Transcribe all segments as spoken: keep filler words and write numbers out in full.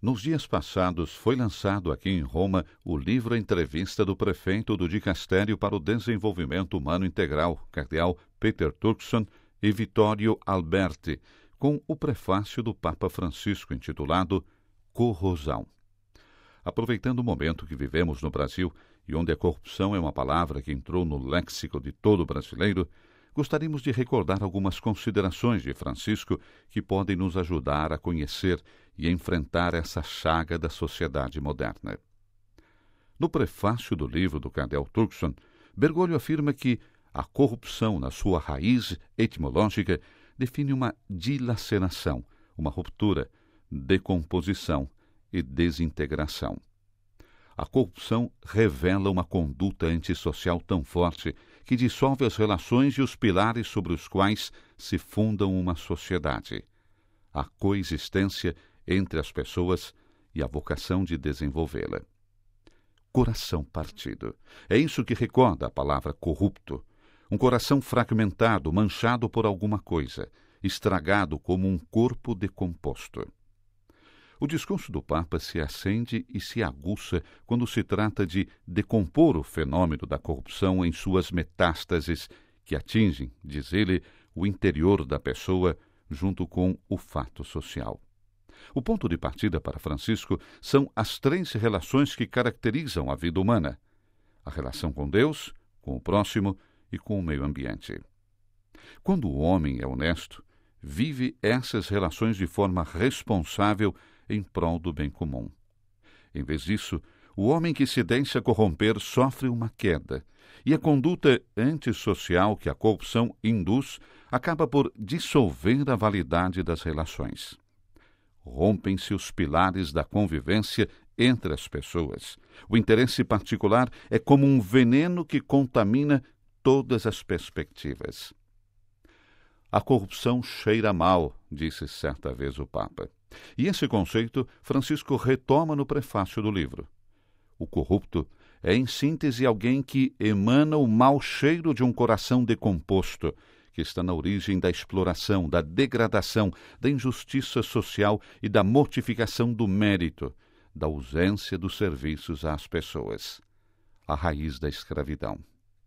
Nos dias passados, foi lançado aqui em Roma o livro Entrevista do Prefeito do Dicastério para o Desenvolvimento Humano Integral, cardeal Peter Turkson e Vittorio Alberti, com o prefácio do Papa Francisco intitulado Corrosão. Aproveitando o momento que vivemos no Brasil e onde a corrupção é uma palavra que entrou no léxico de todo brasileiro, gostaríamos de recordar algumas considerações de Francisco que podem nos ajudar a conhecer e enfrentar essa chaga da sociedade moderna. No prefácio do livro do cardeal Turkson, Bergoglio afirma que a corrupção, na sua raiz etimológica, define uma dilaceração, uma ruptura, decomposição e desintegração. A corrupção revela uma conduta antissocial tão forte que dissolve as relações e os pilares sobre os quais se fundam uma sociedade. A coexistência entre as pessoas e a vocação de desenvolvê-la. Coração partido. É isso que recorda a palavra corrupto. Um coração fragmentado, manchado por alguma coisa, estragado como um corpo decomposto. O discurso do Papa se acende e se aguça quando se trata de decompor o fenômeno da corrupção em suas metástases, que atingem, diz ele, o interior da pessoa junto com o fato social. O ponto de partida para Francisco são as três relações que caracterizam a vida humana: a relação com Deus, com o próximo e com o meio ambiente. Quando o homem é honesto, vive essas relações de forma responsável em prol do bem comum. Em vez disso, o homem que se deixa corromper sofre uma queda, e a conduta antissocial que a corrupção induz acaba por dissolver a validade das relações. Rompem-se os pilares da convivência entre as pessoas. O interesse particular é como um veneno que contamina todas as perspectivas. A corrupção cheira mal, disse certa vez o Papa. E esse conceito Francisco retoma no prefácio do livro. O corrupto é, em síntese, alguém que emana o mau cheiro de um coração decomposto, que está na origem da exploração, da degradação, da injustiça social e da mortificação do mérito, da ausência dos serviços às pessoas. A raiz da escravidão.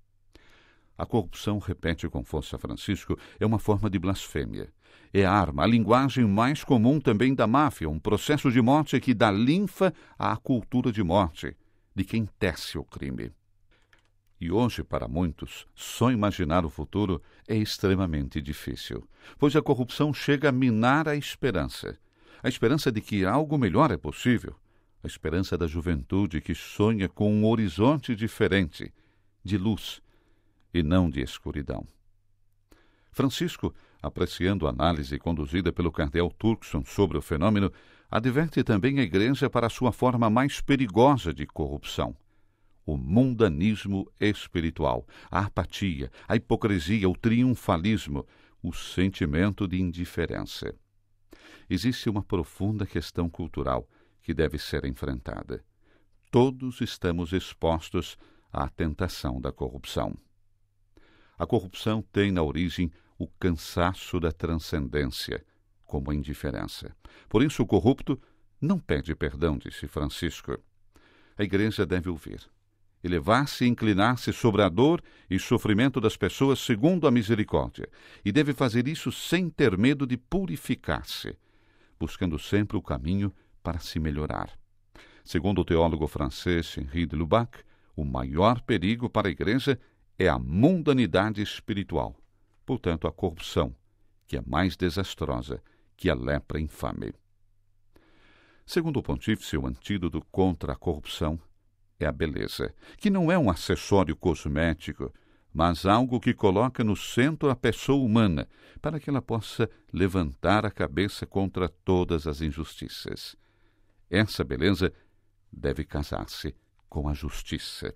A corrupção, repete com força Francisco, é uma forma de blasfêmia. É a arma, a linguagem mais comum também da máfia, um processo de morte que dá linfa à cultura de morte, de quem tece o crime. E hoje, para muitos, só imaginar o futuro é extremamente difícil, pois a corrupção chega a minar a esperança. A esperança de que algo melhor é possível, a esperança da juventude que sonha com um horizonte diferente, de luz, e não de escuridão. Francisco, apreciando a análise conduzida pelo cardeal Turkson sobre o fenômeno, adverte também a Igreja para a sua forma mais perigosa de corrupção: o mundanismo espiritual, a apatia, a hipocrisia, o triunfalismo, o sentimento de indiferença. Existe uma profunda questão cultural que deve ser enfrentada. Todos estamos expostos à tentação da corrupção. A corrupção tem na origem o cansaço da transcendência, como a indiferença. Por isso o corrupto não pede perdão, disse Francisco. A Igreja deve ouvir, elevar-se e inclinar-se sobre a dor e sofrimento das pessoas segundo a misericórdia, e deve fazer isso sem ter medo de purificar-se, buscando sempre o caminho para se melhorar. Segundo o teólogo francês Henri de Lubac, o maior perigo para a Igreja é a mundanidade espiritual, portanto a corrupção, que é mais desastrosa que a lepra infame. Segundo o pontífice, o antídoto contra a corrupção é a beleza, que não é um acessório cosmético, mas algo que coloca no centro a pessoa humana, para que ela possa levantar a cabeça contra todas as injustiças. Essa beleza deve casar-se com a justiça.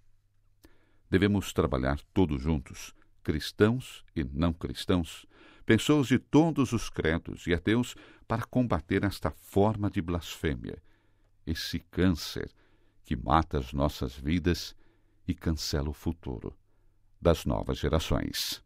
Devemos trabalhar todos juntos, cristãos e não cristãos, pessoas de todos os credos e ateus, para combater esta forma de blasfêmia, esse câncer que mata as nossas vidas e cancela o futuro das novas gerações.